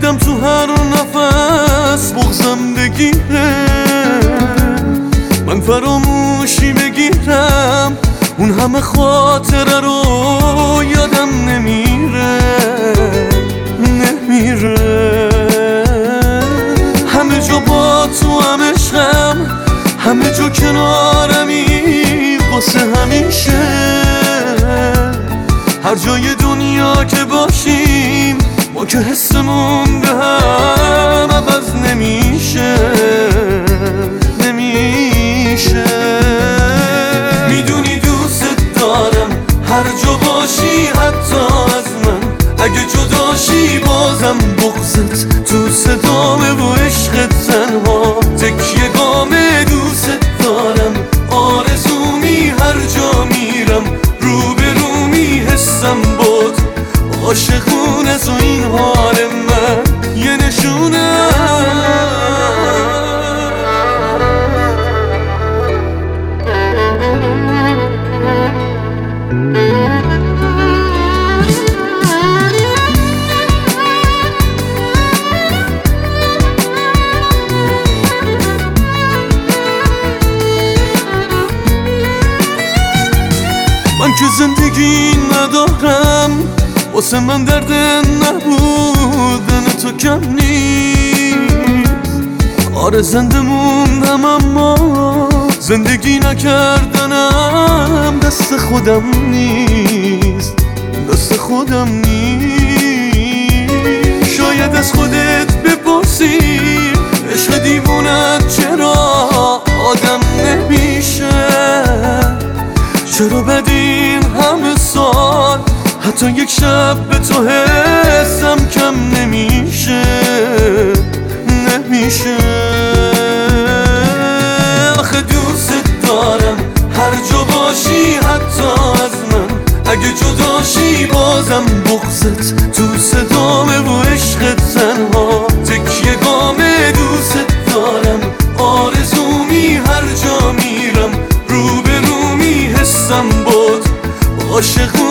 بدم تو هر نفس بغزم بگیره، من فراموشی بگیرم اون همه خاطره رو یادم نمیره. همه جا با تو هم عشقم، همه جا کنارمی واسه همیشه. هر جای دنیا که باشیم ما که حسمون به هم عوض نمیشه. میدونی دوست دارم هر جا باشی حتی از من، اگه جداشی بازم بغضت تو صدامه و عشقت تنها تکیه گامه. دوست دارم آرزومی هر جا میرم رو به رو میحسم باد عاشقونه تو این حال من یه نشونه. من که زندگی ندارم، واسه من درد نبودن تو کم نیست. آره زنده موندم اما زندگی نکردنم دست خودم نیست. شاید از خودت بپرسی عشق دیوونت چرا آدم نمیشه، چرا بدین همه سال حتی یک شب به تو حسم کم نمیشه. آخه دوست دارم هر جا باشی حتی از من، اگه جداشی بازم بغضت تو صدامه و عشقت تنها تکیه گامه. دوست دارم آرزومی هر جا میرم رو به رو میحسم باد عاشق